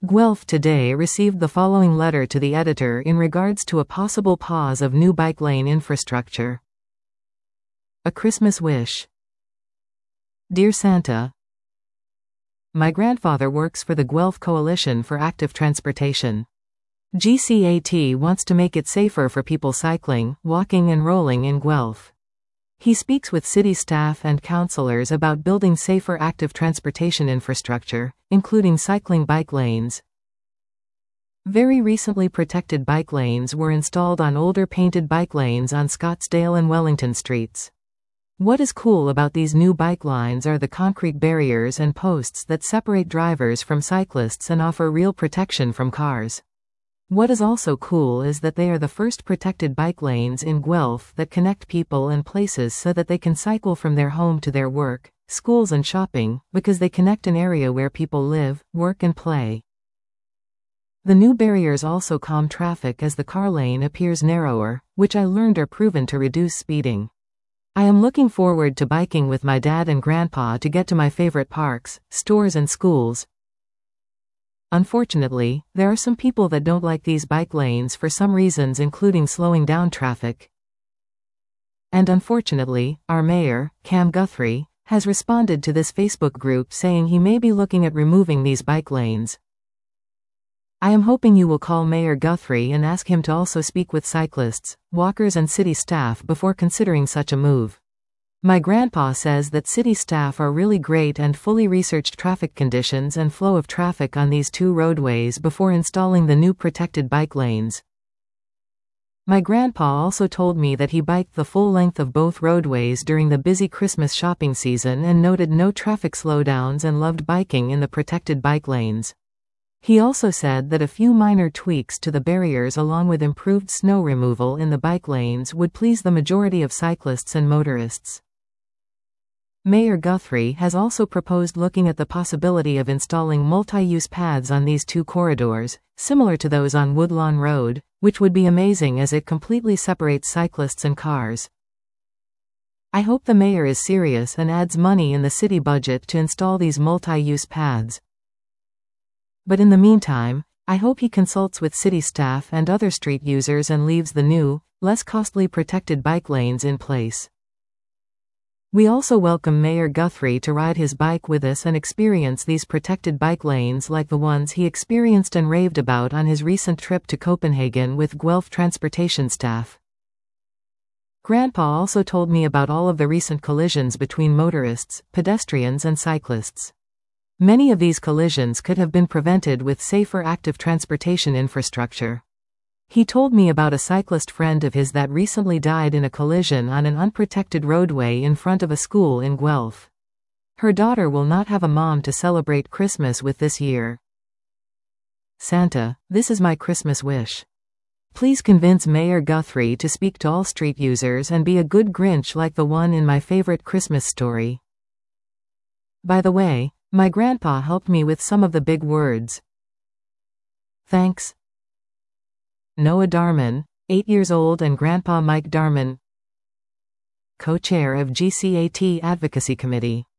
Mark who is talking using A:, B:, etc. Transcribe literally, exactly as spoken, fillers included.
A: Guelph Today received the following letter to the editor in regards to a possible pause of new bike lane infrastructure. A Christmas wish. Dear Santa, my grandfather works for the Guelph Coalition for Active Transportation. G C A T wants to make it safer for people cycling, walking and rolling in Guelph. He speaks with city staff and councillors about building safer active transportation infrastructure, including cycling bike lanes. Very recently, protected bike lanes were installed on older painted bike lanes on Scottsdale and Wellington streets. What is cool about these new bike lines are the concrete barriers and posts that separate drivers from cyclists and offer real protection from cars. What is also cool is that they are the first protected bike lanes in Guelph that connect people and places so that they can cycle from their home to their work, schools and shopping, because they connect an area where people live, work and play. The new barriers also calm traffic as the car lane appears narrower, which I learned are proven to reduce speeding. I am looking forward to biking with my dad and grandpa to get to my favorite parks, stores and schools. Unfortunately, there are some people that don't like these bike lanes for some reasons, including slowing down traffic. And unfortunately, our mayor, Cam Guthrie, has responded to this Facebook group saying he may be looking at removing these bike lanes. I am hoping you will call Mayor Guthrie and ask him to also speak with cyclists, walkers and city staff before considering such a move. My grandpa says that city staff are really great and fully researched traffic conditions and flow of traffic on these two roadways before installing the new protected bike lanes. My grandpa also told me that he biked the full length of both roadways during the busy Christmas shopping season and noted no traffic slowdowns and loved biking in the protected bike lanes. He also said that a few minor tweaks to the barriers along with improved snow removal in the bike lanes would please the majority of cyclists and motorists. Mayor Guthrie has also proposed looking at the possibility of installing multi-use paths on these two corridors, similar to those on Woodlawn Road, which would be amazing as it completely separates cyclists and cars. I hope the mayor is serious and adds money in the city budget to install these multi-use paths. But in the meantime, I hope he consults with city staff and other street users and leaves the new, less costly protected bike lanes in place. We also welcome Mayor Guthrie to ride his bike with us and experience these protected bike lanes like the ones he experienced and raved about on his recent trip to Copenhagen with Guelph transportation staff. Grandpa also told me about all of the recent collisions between motorists, pedestrians and cyclists. Many of these collisions could have been prevented with safer active transportation infrastructure. He told me about a cyclist friend of his that recently died in a collision on an unprotected roadway in front of a school in Guelph. Her daughter will not have a mom to celebrate Christmas with this year. Santa, this is my Christmas wish. Please convince Mayor Guthrie to speak to all street users and be a good Grinch like the one in my favorite Christmas story. By the way, my grandpa helped me with some of the big words. Thanks. Noah Darman, eight years old, and Grandpa Mike Darman, co-chair of G C A T Advocacy Committee.